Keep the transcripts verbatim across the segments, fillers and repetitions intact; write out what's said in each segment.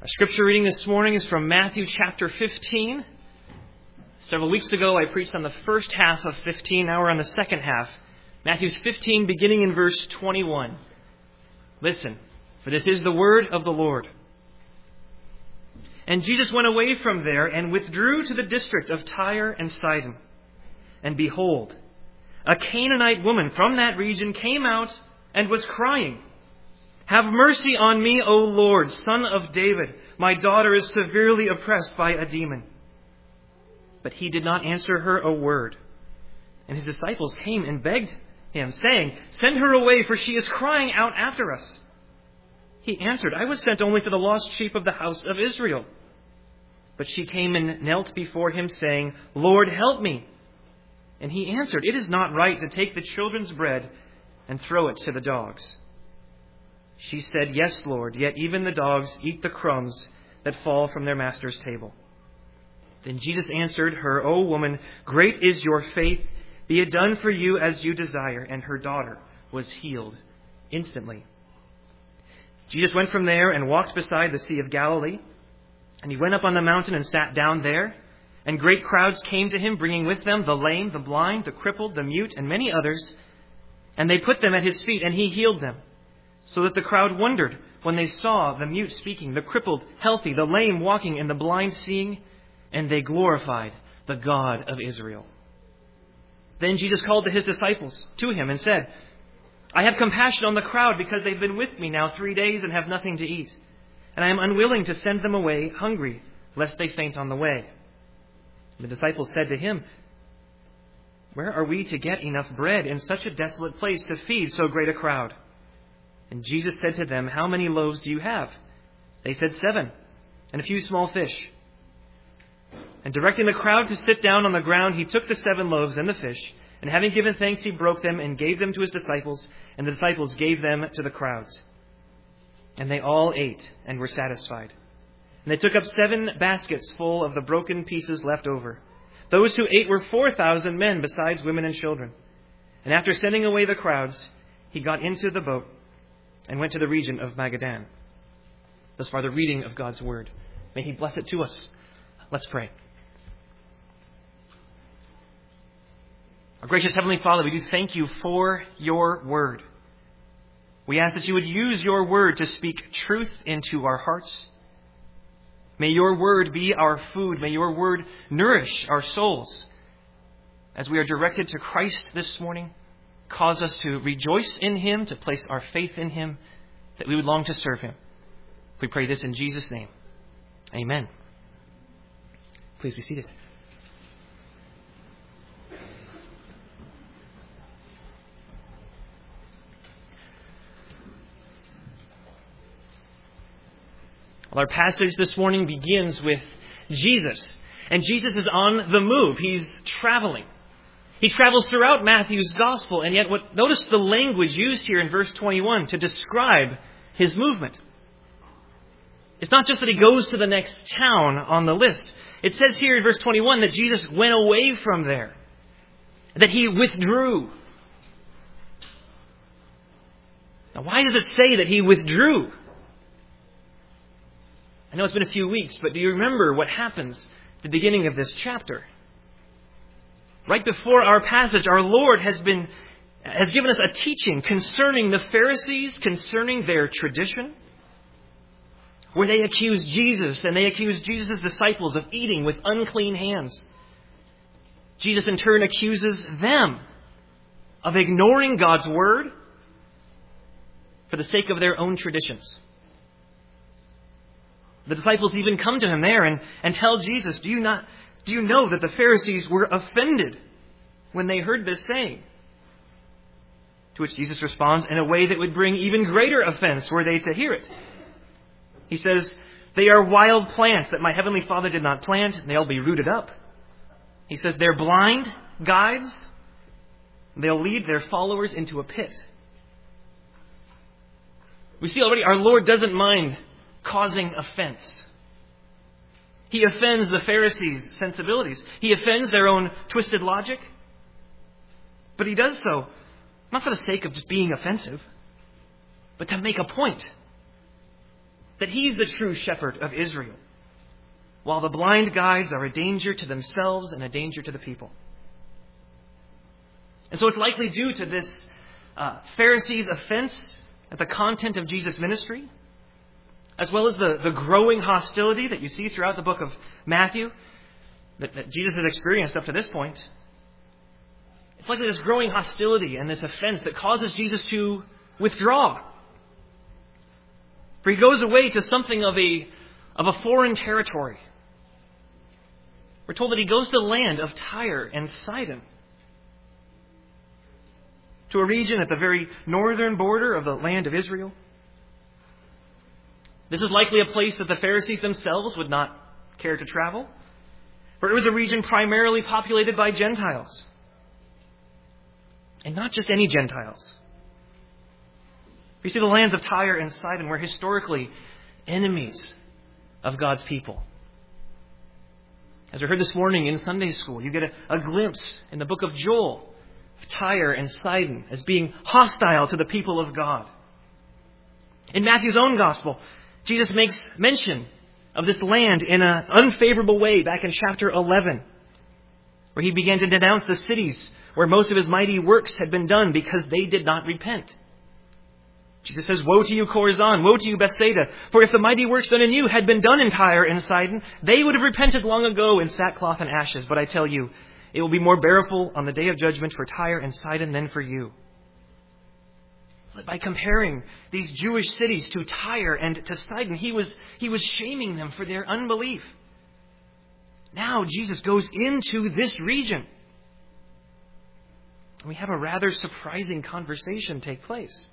Our scripture reading this morning is from Matthew chapter fifteen. Several weeks ago, I preached on the first half of fifteen. Now we're on the second half. Matthew fifteen, beginning in verse twenty-one. Listen, for this is the word of the Lord. And Jesus went away from there and withdrew to the district of Tyre and Sidon. And behold, a Canaanite woman from that region came out and was crying, "Have mercy on me, O Lord, Son of David. My daughter is severely oppressed by a demon." But he did not answer her a word. And his disciples came and begged him, saying, "Send her away, for she is crying out after us." He answered, "I was sent only for the lost sheep of the house of Israel." But she came and knelt before him, saying, "Lord, help me." And he answered, "It is not right to take the children's bread and throw it to the dogs." She said, "Yes, Lord, yet even the dogs eat the crumbs that fall from their master's table." Then Jesus answered her, "O woman, great is your faith. Be it done for you as you desire." And her daughter was healed instantly. Jesus went from there and walked beside the Sea of Galilee. And he went up on the mountain and sat down there. And great crowds came to him, bringing with them the lame, the blind, the crippled, the mute, and many others. And they put them at his feet, and he healed them. So that the crowd wondered when they saw the mute speaking, the crippled healthy, the lame walking, and the blind seeing. And they glorified the God of Israel. Then Jesus called to his disciples to him and said, "I have compassion on the crowd because they've been with me now three days and have nothing to eat. And I am unwilling to send them away hungry, lest they faint on the way." The disciples said to him, "Where are we to get enough bread in such a desolate place to feed so great a crowd?" And Jesus said to them, "How many loaves do you have?" They said, "Seven, and a few small fish." And directing the crowd to sit down on the ground, he took the seven loaves and the fish, and having given thanks, he broke them and gave them to his disciples, and the disciples gave them to the crowds. And they all ate and were satisfied. And they took up seven baskets full of the broken pieces left over. Those who ate were four thousand men, besides women and children. And after sending away the crowds, he got into the boat and went to the region of Magadan. Thus far the reading of God's word. May he bless it to us. Let's pray. Our gracious Heavenly Father, we do thank you for your word. We ask that you would use your word to speak truth into our hearts. May your word be our food. May your word nourish our souls. As we are directed to Christ this morning, cause us to rejoice in him, to place our faith in him, that we would long to serve him. We pray this in Jesus' name. Amen. Please be seated. Well, our passage this morning begins with Jesus. And Jesus is on the move. He's traveling. He travels throughout Matthew's gospel. And yet, what, notice the language used here in verse twenty-one to describe his movement. It's not just that he goes to the next town on the list. It says here in verse twenty-one that Jesus went away from there. That he withdrew. Now, why does it say that he withdrew? I know it's been a few weeks, but do you remember what happens at the beginning of this chapter? Right before our passage, our Lord has been has given us a teaching concerning the Pharisees, concerning their tradition, where they accuse Jesus and they accuse Jesus' disciples of eating with unclean hands. Jesus in turn accuses them of ignoring God's word for the sake of their own traditions. The disciples even come to him there and, and tell Jesus, do you not, do you know that the Pharisees were offended when they heard this saying? To which Jesus responds in a way that would bring even greater offense were they to hear it. He says, "They are wild plants that my heavenly Father did not plant, and they'll be rooted up." He says, "They're blind guides. They'll lead their followers into a pit." We see already our Lord doesn't mind causing offense. He offends the Pharisees' sensibilities. He offends their own twisted logic. But he does so not for the sake of just being offensive, but to make a point. that He's the true shepherd of Israel, while the blind guides are a danger to themselves and a danger to the people. And so it's likely due to this uh, Pharisees' offense at the content of Jesus' ministry, as well as the, the growing hostility that you see throughout the book of Matthew that, that Jesus has experienced up to this point. It's likely this growing hostility and this offense that causes Jesus to withdraw. For He goes away to something of a, of a foreign territory. We're told that He goes to the land of Tyre and Sidon, to a region at the very northern border of the land of Israel. This is likely a place that the Pharisees themselves would not care to travel, for it was a region primarily populated by Gentiles. And not just any Gentiles. You see, the lands of Tyre and Sidon were historically enemies of God's people. As we heard this morning in Sunday school, you get a, a glimpse in the book of Joel of Tyre and Sidon as being hostile to the people of God. In Matthew's own gospel, Jesus makes mention of this land in an unfavorable way back in chapter eleven, where He began to denounce the cities where most of His mighty works had been done because they did not repent. Jesus says, "Woe to you, Chorazin! Woe to you, Bethsaida! For if the mighty works done in you had been done in Tyre and Sidon, they would have repented long ago in sackcloth and ashes. But I tell you, it will be more bearable on the day of judgment for Tyre and Sidon than for you." By comparing these Jewish cities to Tyre and to Sidon, he was, he was shaming them for their unbelief. Now Jesus goes into this region. We have a rather surprising conversation take place.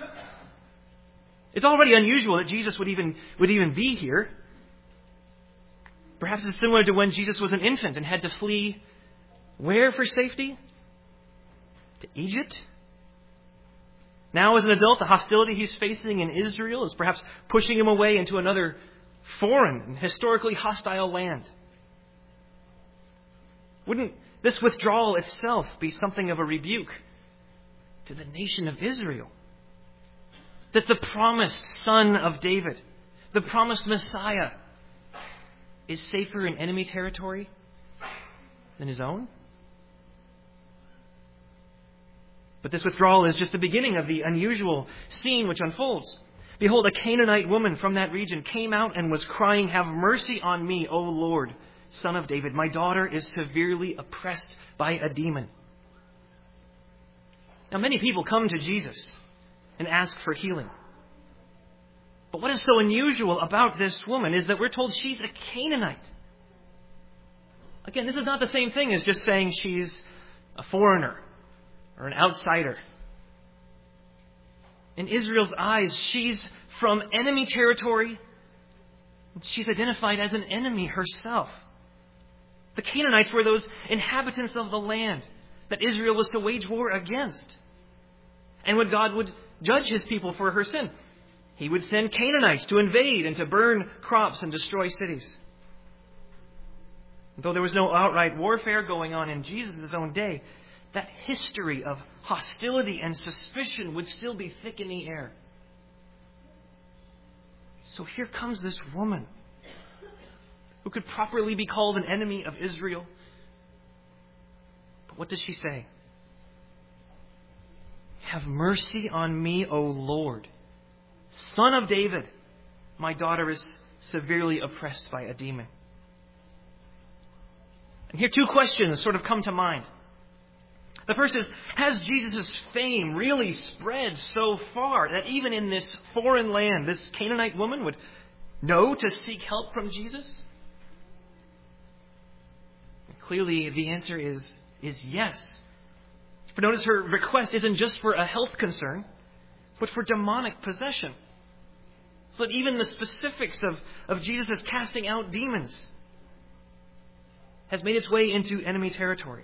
It's already unusual that Jesus would even, would even be here. Perhaps it's similar to when Jesus was an infant and had to flee where for safety? To Egypt? Now as an adult, the hostility he's facing in Israel is perhaps pushing him away into another foreign and historically hostile land. Wouldn't this withdrawal itself be something of a rebuke to the nation of Israel? That the promised Son of David, the promised Messiah, is safer in enemy territory than his own? But this withdrawal is just the beginning of the unusual scene which unfolds. Behold, a Canaanite woman from that region came out and was crying, "Have mercy on me, O Lord, Son of David. My daughter is severely oppressed by a demon." Now, many people come to Jesus and ask for healing. But what is so unusual about this woman is that we're told she's a Canaanite. Again, this is not the same thing as just saying she's a foreigner or an outsider. In Israel's eyes, she's from enemy territory. She's identified as an enemy herself. The Canaanites were those inhabitants of the land that Israel was to wage war against. And when God would judge His people for her sin, He would send Canaanites to invade and to burn crops and destroy cities. Though there was no outright warfare going on in Jesus' own day, that history of hostility and suspicion would still be thick in the air. So here comes this woman who could properly be called an enemy of Israel. But what does she say? "Have mercy on me, O Lord, Son of David. My daughter is severely oppressed by a demon." And here two questions sort of come to mind. The first is, has Jesus' fame really spread so far that even in this foreign land, this Canaanite woman would know to seek help from Jesus? And clearly, the answer is, is yes. But notice her request isn't just for a health concern, but for demonic possession. So that even the specifics of, of Jesus' casting out demons has made its way into enemy territory.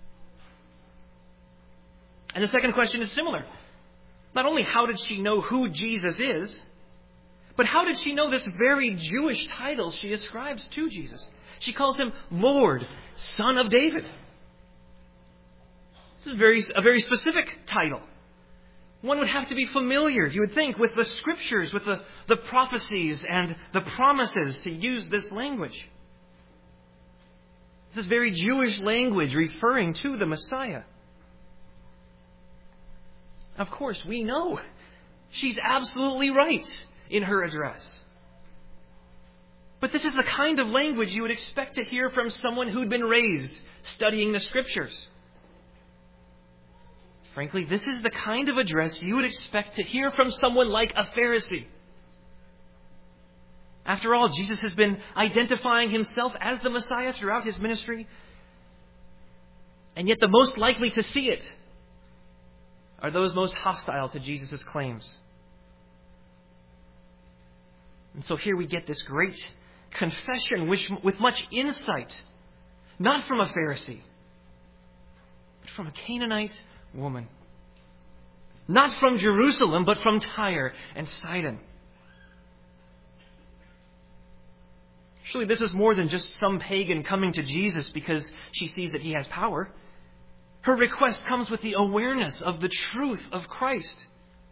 And the second question is similar. Not only how did she know who Jesus is, but how did she know this very Jewish title she ascribes to Jesus? She calls Him Lord, Son of David. This is very, a very specific title. one would have to be familiar, you would think, with the Scriptures, with the, the prophecies and the promises to use this language. This is very Jewish language referring to the Messiah. Of course, we know she's absolutely right in her address. But this is the kind of language you would expect to hear from someone who'd been raised studying the Scriptures. Frankly, this is the kind of address you would expect to hear from someone like a Pharisee. After all, Jesus has been identifying himself as the Messiah throughout his ministry. And yet the most likely to see it are those most hostile to Jesus' claims. And so here we get this great confession which, with much insight, not from a Pharisee, but from a Canaanite woman. Not from Jerusalem, but from Tyre and Sidon. Surely this is more than just some pagan coming to Jesus because she sees that he has power. Her request comes with the awareness of the truth of Christ.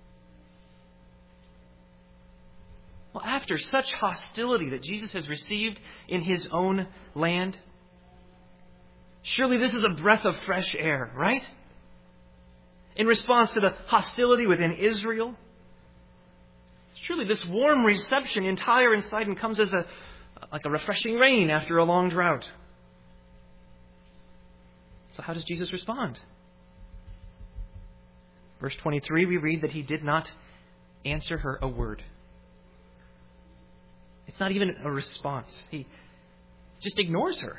Well, after such hostility that Jesus has received in his own land, surely this is a breath of fresh air, right? In response to the hostility within Israel, surely this warm reception in Tyre and Sidon comes as a like a refreshing rain after a long drought. So how does Jesus respond? Verse twenty-three, we read that he did not answer her a word. It's not even a response. He just ignores her.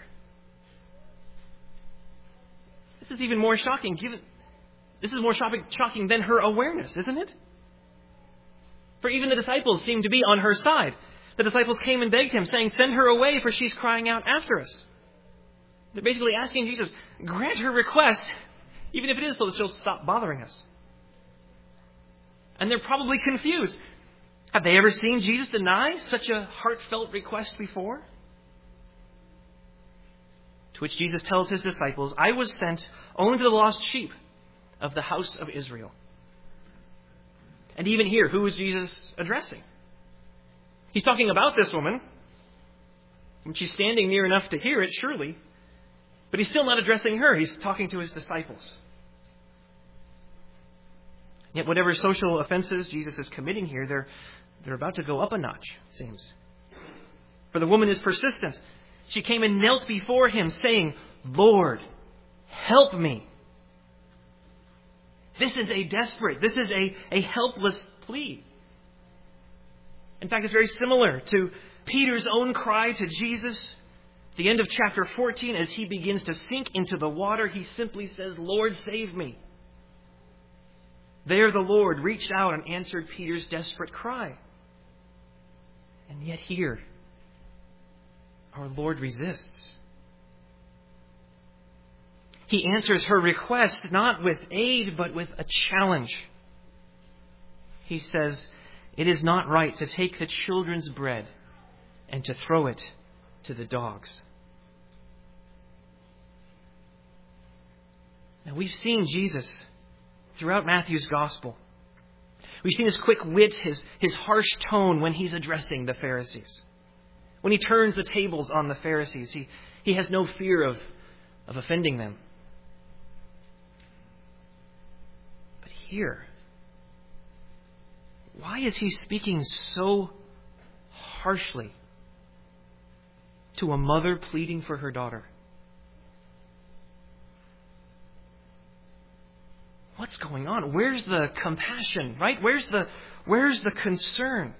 This is even more shocking. Given, this is more shocking, shocking than her awareness, isn't it? For even the disciples seem to be on her side. The disciples came and begged him, saying, "Send her away, for she's crying out after us." They're basically asking Jesus, grant her request, even if it is so that she'll stop bothering us. And they're probably confused. Have they ever seen Jesus deny such a heartfelt request before? To which Jesus tells his disciples, "I was sent only to the lost sheep of the house of Israel." And even here, who is Jesus addressing? He's talking about this woman. And she's standing near enough to hear it, surely. But he's still not addressing her. He's talking to his disciples. Yet whatever social offenses Jesus is committing here, they're, they're about to go up a notch, it seems. For the woman is persistent. She came and knelt before him, saying, "Lord, help me." This is a desperate, this is a, a helpless plea. In fact, it's very similar to Peter's own cry to Jesus. At the end of chapter fourteen, as he begins to sink into the water, he simply says, "Lord, save me." There the Lord reached out and answered Peter's desperate cry. And yet here, our Lord resists. He answers her request not with aid, but with a challenge. He says, "It is not right to take the children's bread and to throw it to the dogs." Now, we've seen Jesus throughout Matthew's gospel. We've seen his quick wit, his, his harsh tone when he's addressing the Pharisees. When he turns the tables on the Pharisees, he, he has no fear of, of offending them. But here, why is he speaking so harshly to a mother pleading for her daughter? What's going on? Where's the compassion, right? Where's the, where's the concern?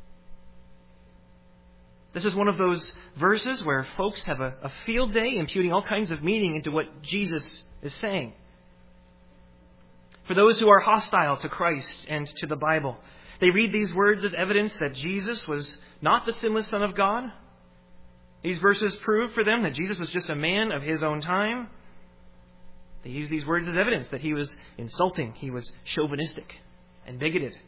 This is one of those verses where folks have a, a field day imputing all kinds of meaning into what Jesus is saying. For those who are hostile to Christ and to the Bible, they read these words as evidence that Jesus was not the sinless Son of God. These verses prove for them that Jesus was just a man of his own time. They use these words as evidence that he was insulting, he was chauvinistic and bigoted.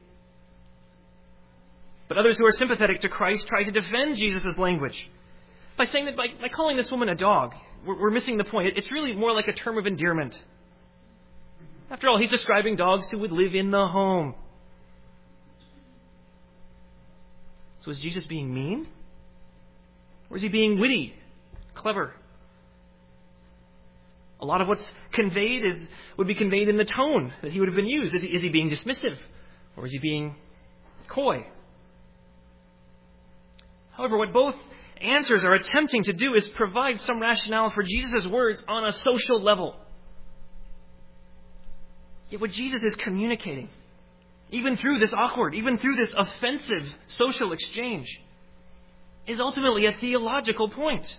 But others who are sympathetic to Christ try to defend Jesus' language by saying that by, by calling this woman a dog, we're, we're missing the point. It's really more like a term of endearment. After all, he's describing dogs who would live in the home. So is Jesus being mean? Or is he being witty, clever? A lot of what's conveyed is would be conveyed in the tone that he would have been used. Is he, is he being dismissive? Or is he being coy? However, what both answers are attempting to do is provide some rationale for Jesus' words on a social level. Yet what Jesus is communicating, even through this awkward, even through this offensive social exchange, is ultimately a theological point.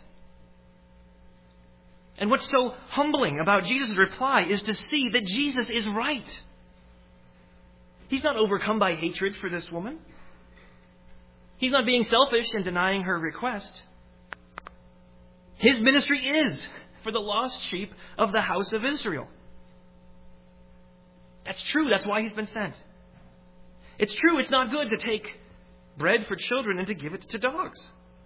And what's so humbling about Jesus' reply is to see that Jesus is right. He's not overcome by hatred for this woman. He's not being selfish and denying her request. His ministry is for the lost sheep of the house of Israel. That's true. That's why he's been sent. It's true. It's not good to take bread for children and to give it to dogs.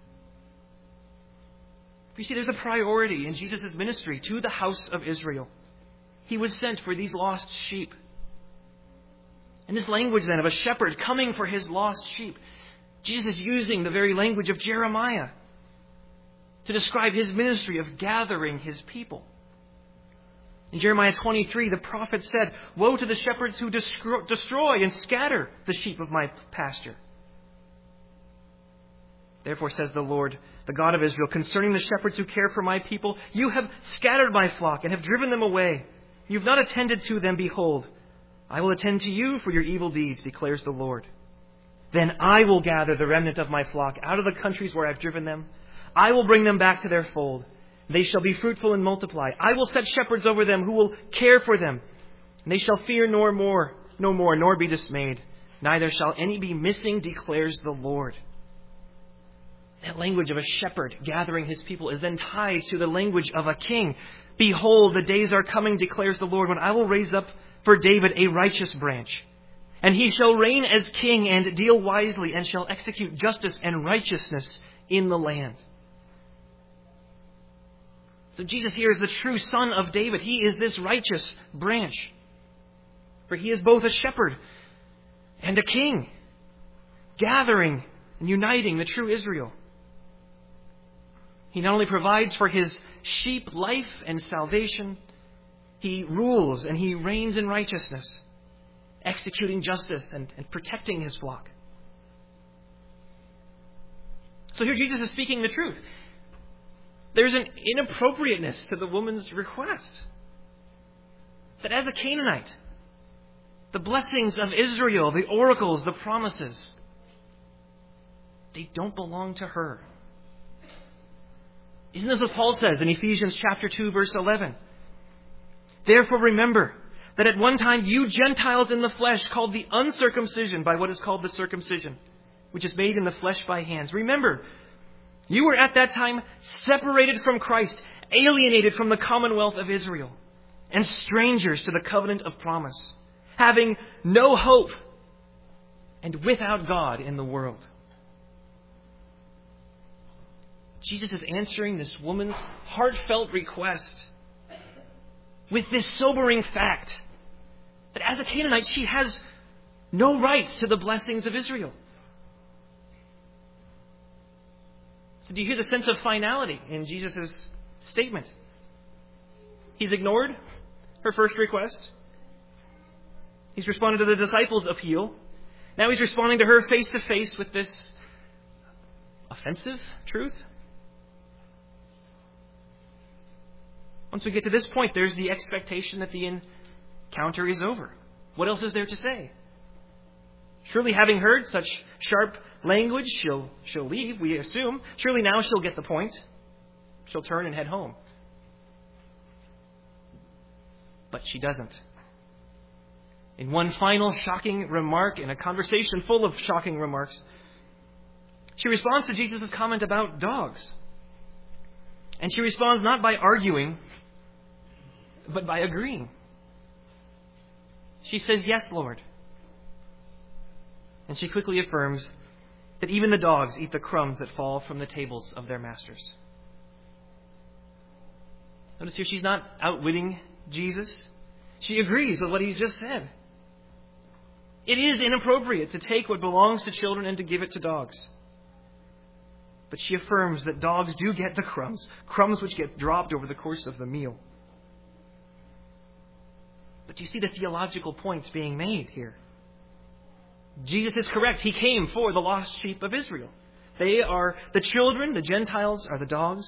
You see, there's a priority in Jesus' ministry to the house of Israel. He was sent for these lost sheep. And this language then of a shepherd coming for his lost sheep, Jesus is using the very language of Jeremiah to describe his ministry of gathering his people. In Jeremiah twenty-three, the prophet said, "Woe to the shepherds who destroy and scatter the sheep of my pasture. Therefore, says the Lord, the God of Israel, concerning the shepherds who care for my people, you have scattered my flock and have driven them away. You have not attended to them. Behold, I will attend to you for your evil deeds, declares the Lord. Then I will gather the remnant of my flock out of the countries where I have driven them. I will bring them back to their fold. They shall be fruitful and multiply. I will set shepherds over them who will care for them. And they shall fear no more, no more, nor be dismayed. Neither shall any be missing, declares the Lord." That language of a shepherd gathering his people is then tied to the language of a king. "Behold, the days are coming, declares the Lord, when I will raise up for David a righteous branch. And he shall reign as king and deal wisely and shall execute justice and righteousness in the land." So Jesus here is the true son of David. He is this righteous branch. For he is both a shepherd and a king, gathering and uniting the true Israel. He not only provides for his sheep life and salvation, he rules and he reigns in righteousness, executing justice and, and protecting his flock. So here Jesus is speaking the truth. There's an inappropriateness to the woman's request. That as a Canaanite, the blessings of Israel, the oracles, the promises, they don't belong to her. Isn't this what Paul says in Ephesians chapter two, verse eleven? "Therefore remember that at one time you Gentiles in the flesh, called the uncircumcision by what is called the circumcision, which is made in the flesh by hands. Remember, you were at that time separated from Christ, alienated from the commonwealth of Israel, and strangers to the covenant of promise, having no hope and without God in the world." Jesus is answering this woman's heartfelt request with this sobering fact that as a Canaanite, she has no rights to the blessings of Israel. So do you hear the sense of finality in Jesus' statement? He's ignored her first request. He's responded to the disciples' appeal. Now he's responding to her face to face with this offensive truth. Once we get to this point, there's the expectation that the encounter is over. What else is there to say? Surely, having heard such sharp language, she'll, she'll leave, we assume. Surely now she'll get the point. She'll turn and head home. But she doesn't. In one final shocking remark, in a conversation full of shocking remarks, she responds to Jesus' comment about dogs. And she responds not by arguing, but by agreeing. She says, "Yes, Lord." And she quickly affirms that even the dogs eat the crumbs that fall from the tables of their masters. Notice here she's not outwitting Jesus. She agrees with what he's just said. It is inappropriate to take what belongs to children and to give it to dogs. But she affirms that dogs do get the crumbs, crumbs which get dropped over the course of the meal. But you see the theological points being made here. Jesus is correct. He came for the lost sheep of Israel. They are the children, the Gentiles are the dogs.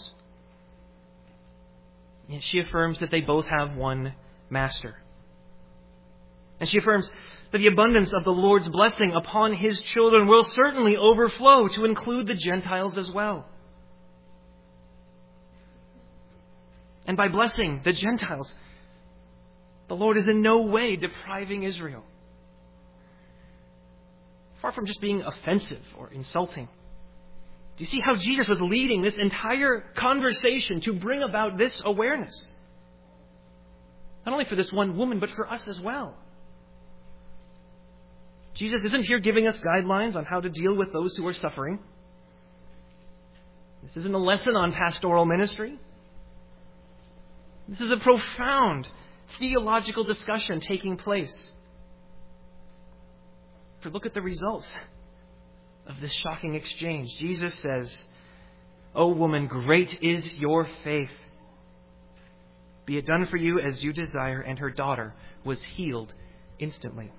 And she affirms that they both have one master. And she affirms that the abundance of the Lord's blessing upon His children will certainly overflow to include the Gentiles as well. And by blessing the Gentiles, the Lord is in no way depriving Israel. Far from just being offensive or insulting. Do you see how Jesus was leading this entire conversation to bring about this awareness? Not only for this one woman, but for us as well. Jesus isn't here giving us guidelines on how to deal with those who are suffering. This isn't a lesson on pastoral ministry. This is a profound theological discussion taking place. For look at the results of this shocking exchange. Jesus says, "O woman, great is your faith. Be it done for you as you desire," and her daughter was healed instantly.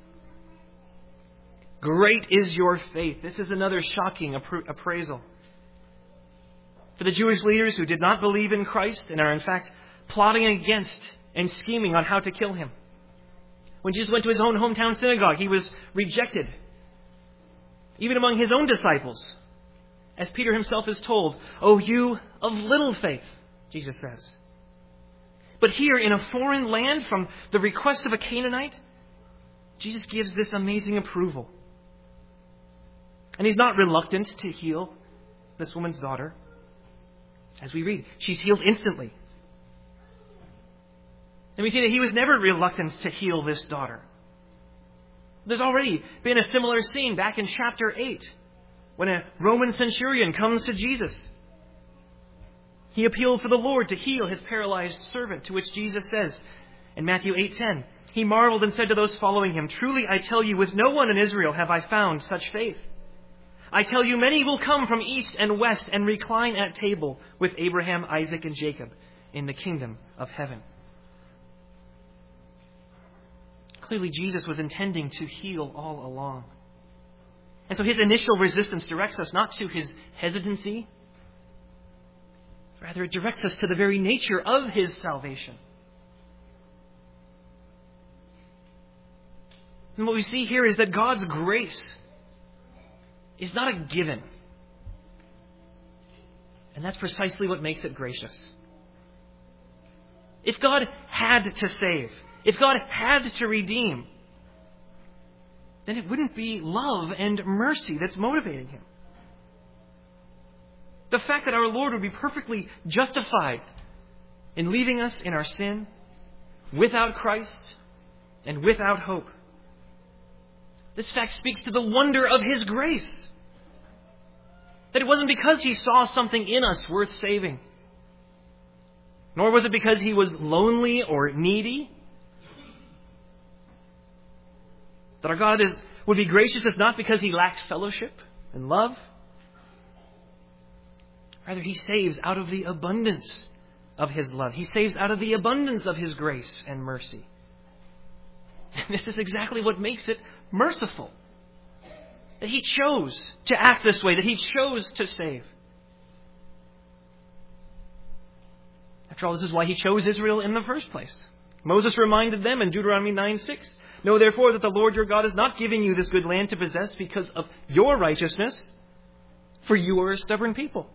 Great is your faith. This is another shocking appraisal. For the Jewish leaders who did not believe in Christ and are in fact plotting against and scheming on how to kill Him. When Jesus went to His own hometown synagogue, He was rejected. Even among His own disciples. As Peter himself is told, "O you of little faith," Jesus says. But here in a foreign land from the request of a Canaanite, Jesus gives this amazing approval. And He's not reluctant to heal this woman's daughter. As we read, she's healed instantly. And we see that He was never reluctant to heal this daughter. There's already been a similar scene back in chapter eight when a Roman centurion comes to Jesus. He appealed for the Lord to heal his paralyzed servant, to which Jesus says in Matthew eight ten, He marveled and said to those following Him, "Truly I tell you, with no one in Israel have I found such faith. I tell you, many will come from east and west and recline at table with Abraham, Isaac, and Jacob in the kingdom of heaven." Clearly, Jesus was intending to heal all along. And so His initial resistance directs us not to His hesitancy. Rather, it directs us to the very nature of His salvation. And what we see here is that God's grace is not a given. And that's precisely what makes it gracious. If God had to save, if God had to redeem, then it wouldn't be love and mercy that's motivating Him. The fact that our Lord would be perfectly justified in leaving us in our sin, without Christ, and without hope. This fact speaks to the wonder of His grace. That it wasn't because He saw something in us worth saving. Nor was it because He was lonely or needy. That our God is, would be gracious if not because He lacked fellowship and love. Rather, He saves out of the abundance of His love. He saves out of the abundance of His grace and mercy. And this is exactly what makes it merciful. That He chose to act this way, that He chose to save. After all, this is why He chose Israel in the first place. Moses reminded them in Deuteronomy nine six, "Know therefore that the Lord your God is not giving you this good land to possess because of your righteousness, for you are a stubborn people."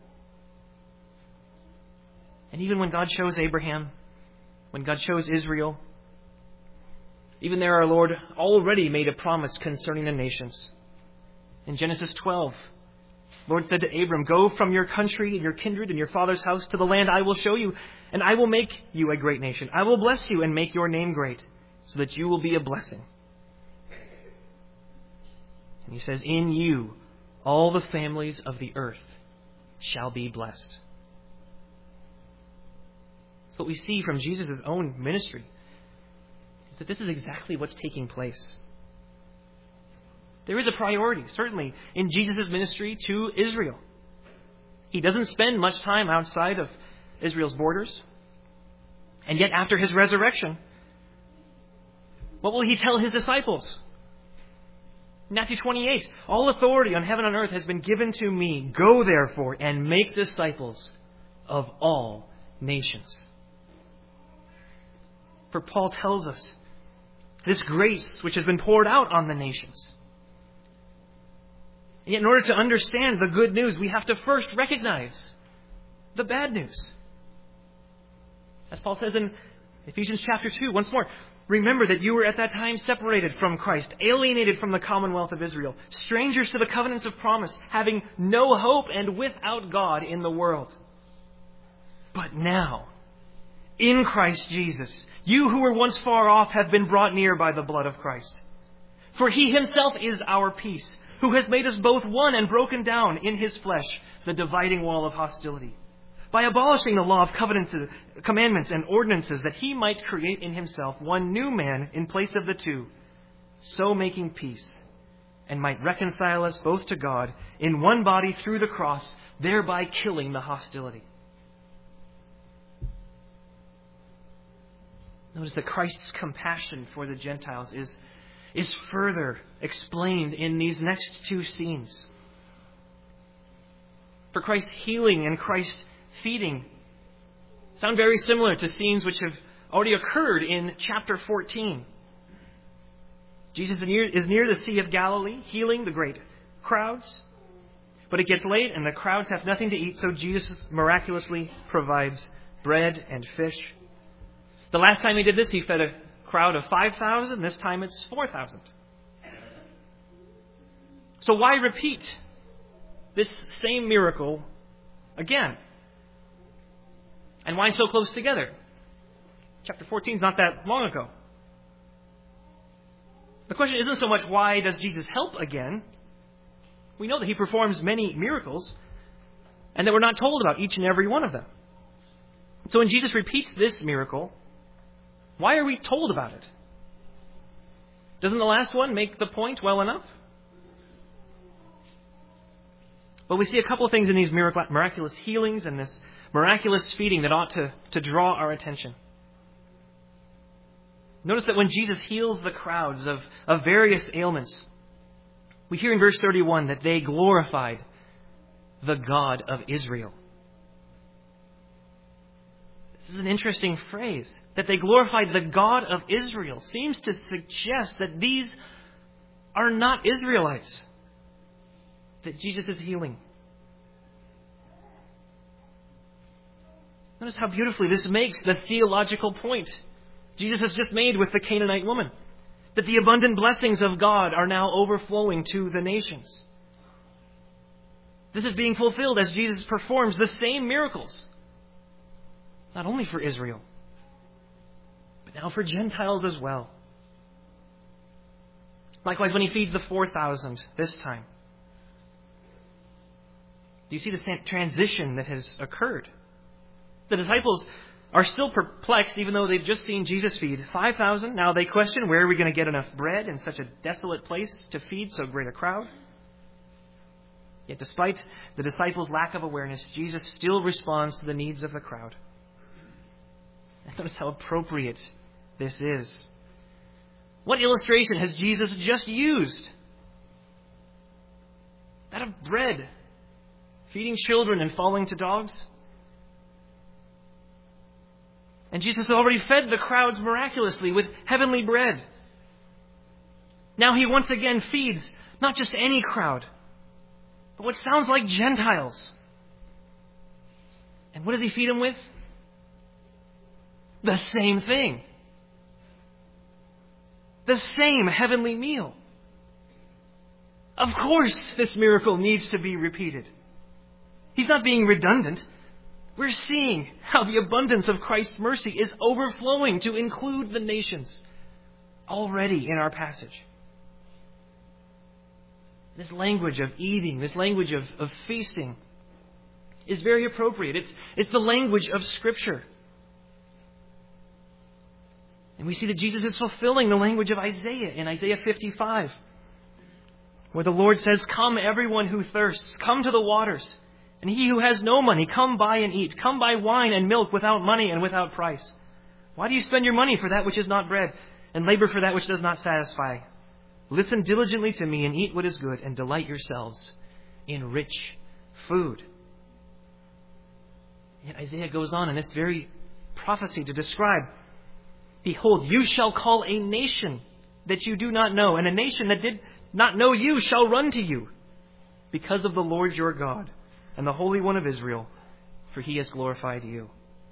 And even when God chose Abraham, when God chose Israel, even there our Lord already made a promise concerning the nations. In Genesis twelve, the Lord said to Abram, "Go from your country and your kindred and your father's house to the land I will show you, and I will make you a great nation. I will bless you and make your name great, so that you will be a blessing." And He says, "In you all the families of the earth shall be blessed." So what we see from Jesus' own ministry. is that this is exactly what's taking place. There is a priority, certainly, in Jesus' ministry to Israel. He doesn't spend much time outside of Israel's borders. And yet, after his resurrection, what will he tell his disciples? Matthew twenty-eight, all authority on heaven and earth has been given to me. Go therefore and make disciples of all nations. For Paul tells us this grace which has been poured out on the nations. Yet in order to understand the good news, we have to first recognize the bad news. As Paul says in Ephesians chapter two, once more, remember that you were at that time separated from Christ, alienated from the commonwealth of Israel, strangers to the covenants of promise, having no hope and without God in the world. But now, in Christ Jesus, you who were once far off have been brought near by the blood of Christ. For he himself is our peace, who has made us both one and broken down in his flesh the dividing wall of hostility, by abolishing the law of covenants, commandments and ordinances, that he might create in himself one new man in place of the two, so making peace, and might reconcile us both to God in one body through the cross, thereby killing the hostility. Notice that Christ's compassion for the Gentiles is is further explained in these next two scenes. For Christ's healing and Christ's feeding sound very similar to scenes which have already occurred in chapter fourteen. Jesus is near, is near the Sea of Galilee, healing the great crowds. But it gets late and the crowds have nothing to eat, so Jesus miraculously provides bread and fish. The last time he did this, he fed a crowd of five thousand. This time it's four thousand. So why repeat this same miracle again? And why so close together? Chapter fourteen is not that long ago. The question isn't so much why does Jesus help again? We know that he performs many miracles and that we're not told about each and every one of them. So when Jesus repeats this miracle, why are we told about it? Doesn't the last one make the point well enough? But we see a couple of things in these miraculous healings and this miraculous feeding that ought to, to draw our attention. Notice that when Jesus heals the crowds of, of various ailments, we hear in verse thirty-one that they glorified the God of Israel. This is an interesting phrase, that they glorified the God of Israel. Seems to suggest that these are not Israelites that Jesus is healing. Notice how beautifully this makes the theological point Jesus has just made with the Canaanite woman, that the abundant blessings of God are now overflowing to the nations. This is being fulfilled as Jesus performs the same miracles, not only for Israel, but now for Gentiles as well. Likewise, when he feeds the four thousand this time, do you see the transition that has occurred? The disciples are still perplexed, even though they've just seen Jesus feed five thousand. Now they question, where are we going to get enough bread in such a desolate place to feed so great a crowd? Yet despite the disciples' lack of awareness, Jesus still responds to the needs of the crowd. Notice how appropriate this is. What illustration has Jesus just used? That of bread, feeding children and falling to dogs. And Jesus had already fed the crowds miraculously with heavenly bread. Now he once again feeds not just any crowd, but what sounds like Gentiles. And what does he feed them with? The same thing. The same heavenly meal. Of course, this miracle needs to be repeated. He's not being redundant. We're seeing how the abundance of Christ's mercy is overflowing to include the nations already in our passage. This language of eating, this language of, of feasting is very appropriate. It's, it's the language of Scripture. And we see that Jesus is fulfilling the language of Isaiah in Isaiah fifty-five, where the Lord says, "Come, everyone who thirsts, come to the waters. And he who has no money, come buy and eat. Come buy wine and milk without money and without price. Why do you spend your money for that which is not bread, and labor for that which does not satisfy? Listen diligently to me and eat what is good, and delight yourselves in rich food." Yet Isaiah goes on in this very prophecy to describe, "Behold, you shall call a nation that you do not know, and a nation that did not know you shall run to you, because of the Lord your God and the Holy One of Israel, for he has glorified you."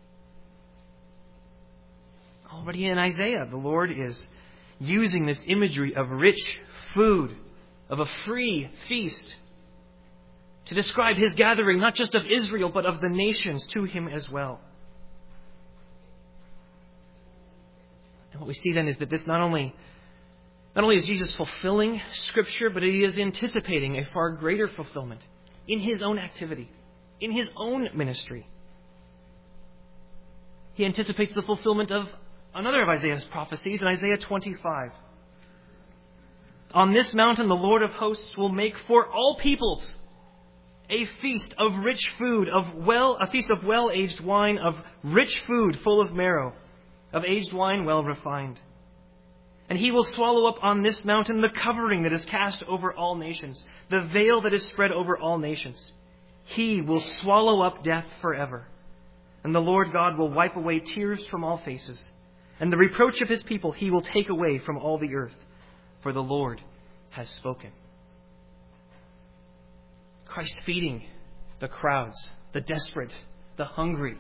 Already in Isaiah, the Lord is using this imagery of rich food, of a free feast, to describe his gathering not just of Israel, but of the nations to him as well. And what we see then is that this not only, not only is Jesus fulfilling Scripture, but he is anticipating a far greater fulfillment in his own activity, in his own ministry. He anticipates the fulfillment of another of Isaiah's prophecies in Isaiah twenty-five. "On this mountain the Lord of hosts will make for all peoples a feast of rich food, of well, a feast of well-aged wine, of rich food full of marrow, of aged wine well refined. And he will swallow up on this mountain the covering that is cast over all nations, the veil that is spread over all nations. He will swallow up death forever. And the Lord God will wipe away tears from all faces. And the reproach of his people he will take away from all the earth, for the Lord has spoken." Christ feeding the crowds, the desperate, the hungry,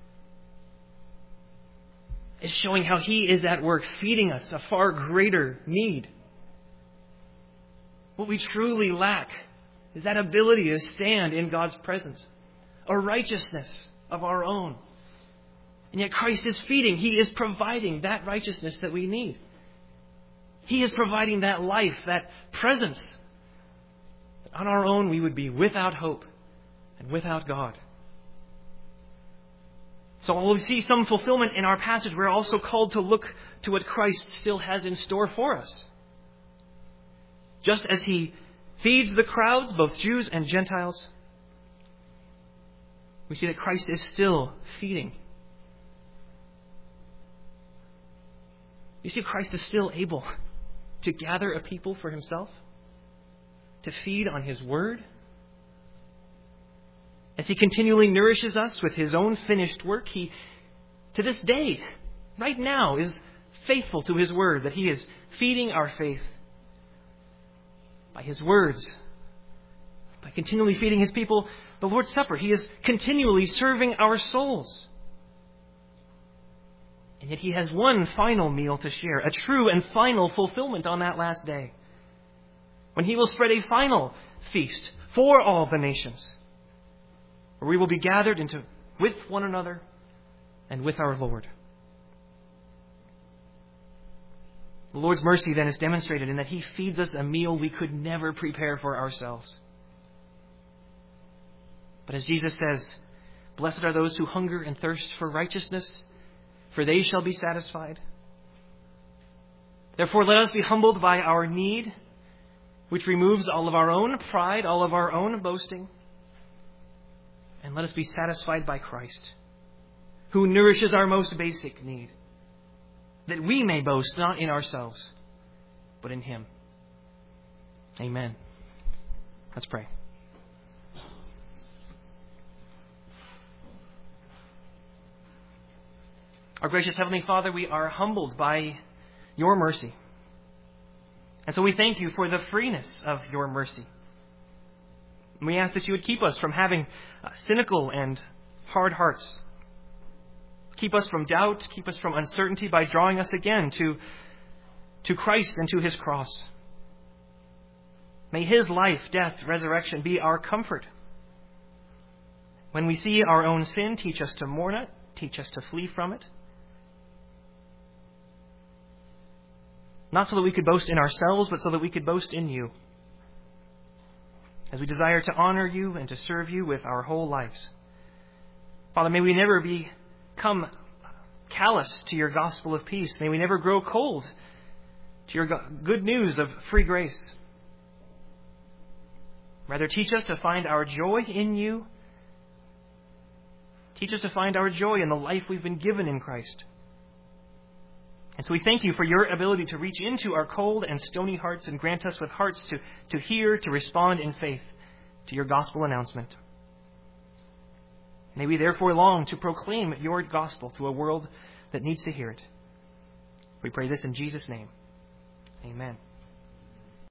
is showing how he is at work feeding us a far greater need. What we truly lack is that ability to stand in God's presence, a righteousness of our own. And yet Christ is feeding, he is providing that righteousness that we need. He is providing that life, that presence. On our own, we would be without hope and without God. So while we see some fulfillment in our passage, we're also called to look to what Christ still has in store for us. Just as he feeds the crowds, both Jews and Gentiles, we see that Christ is still feeding. You see, Christ is still able to gather a people for himself, to feed on his word, as he continually nourishes us with his own finished work. He, to this day, right now, is faithful to his word, that he is feeding our faith by his words, by continually feeding his people the Lord's Supper. He is continually serving our souls. And yet he has one final meal to share, a true and final fulfillment on that last day, when he will spread a final feast for all the nations, where we will be gathered into with one another and with our Lord. The Lord's mercy then is demonstrated in that he feeds us a meal we could never prepare for ourselves. But as Jesus says, "Blessed are those who hunger and thirst for righteousness, for they shall be satisfied." Therefore, let us be humbled by our need, which removes all of our own pride, all of our own boasting. And let us be satisfied by Christ, who nourishes our most basic need, that we may boast not in ourselves, but in him. Amen. Let's pray. Our gracious Heavenly Father, we are humbled by your mercy. And so we thank you for the freeness of your mercy. We ask that you would keep us from having uh, cynical and hard hearts. Keep us from doubt, keep us from uncertainty by drawing us again to, to Christ and to his cross. May his life, death, resurrection be our comfort. When we see our own sin, teach us to mourn it, teach us to flee from it. Not so that we could boast in ourselves, but so that we could boast in you, as we desire to honor you and to serve you with our whole lives. Father, may we never become callous to your gospel of peace. May we never grow cold to your good news of free grace. Rather, teach us to find our joy in you. Teach us to find our joy in the life we've been given in Christ. And so we thank you for your ability to reach into our cold and stony hearts and grant us with hearts to, to hear, to respond in faith to your gospel announcement. May we therefore long to proclaim your gospel to a world that needs to hear it. We pray this in Jesus' name. Amen.